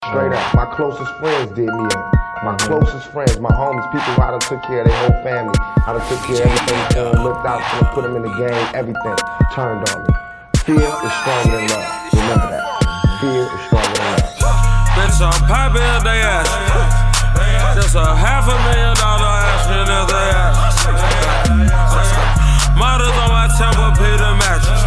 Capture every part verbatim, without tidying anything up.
Straight up, my closest friends did me up. My closest friends, my homies, people who I done took care of their whole family. I done took care of everything for them, looked out for them, put them in the game, everything turned on me. Fear is stronger than love. Remember that. Fear is stronger than love. Bitch, I'm poppin' if they ask. Just a half a million dollar action if they ask. Models on my Tempur-Pedic mattress.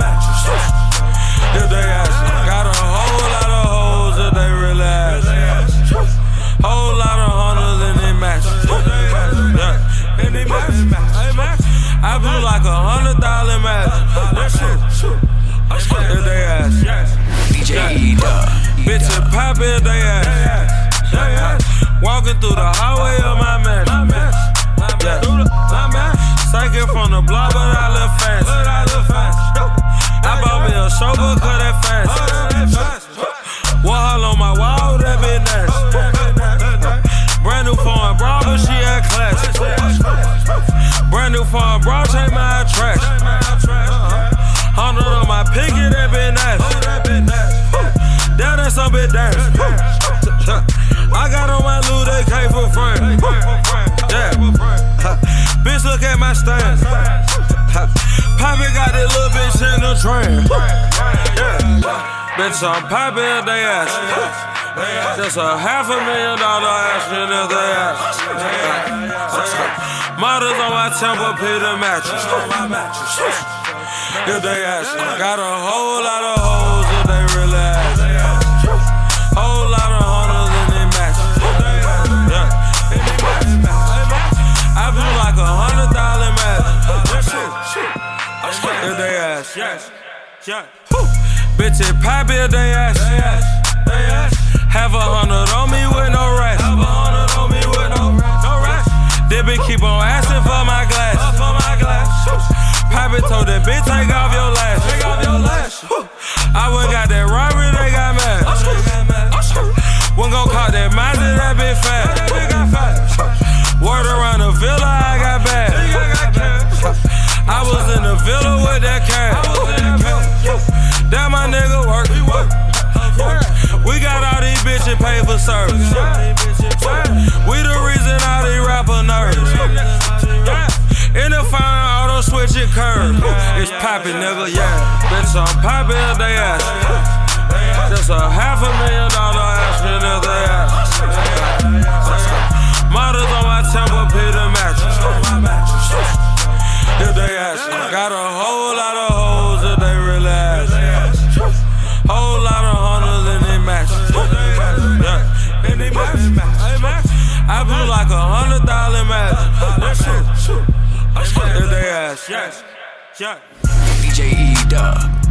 If they ask, got a whole lot of hoes if they really ask. Whole lot of hunters in they matches. Yeah, in they matches. I blew like a hundred thousand matches. If they ask. D J E-Duh. Bitch and pop if they ask. Walking through the highway of my match. Yeah. Psychic from the block, but I look fast. I bought me a chauffeur, cut that fast. Wall on my wall, that bitch nasty. Brand new foreign bra, but she had class. Brand new foreign bra, change my attraction. Hundred on my pinky, that bitch nasty. Down that's some bitch dance. I got on my Louis, they came for friends. Yeah. Bitch, look at my stance. Poppy got this little bitch in the train. Yeah. Bitch, I'm poppin' if they ask. Just a half a million dollar action if they ask. Models on my Tempur-Pedic mattress. If they ask, got a whole lot of hoes if they really ask. Whole lot of hunters in they matches. Yeah. I blew like a hundred thousand matches. If they ask, yes, yeah. Bitch, it pop if they ask. Have a hundred on me with no rest. Have a hundred on me with no rest. They been keep on asking for my glass. For my glass. Poppy told that bitch take off your lash. Take off your lash. I went got that robbery, they got mad. When gon' call that Mazda, that bitch fat. Word around the villa, I got bad. I was in the villa with that cash. That my nigga work. We got all these bitches paid for service. We the reason all these rappers nervous. In the fire, auto switch it curve. It's poppin', nigga, yeah. Bitch, I'm poppin' if they ask. Just a half a million dollar action if they ask. Models on my Tempur-Pedic mattress. If they ask, got a whole lot of hoes if they really ask. Whole lot of hunters in they matches. Yeah, in they matches. I blew like a hundred thousand matches. If they ask, yes, yeah. D J E-Duh.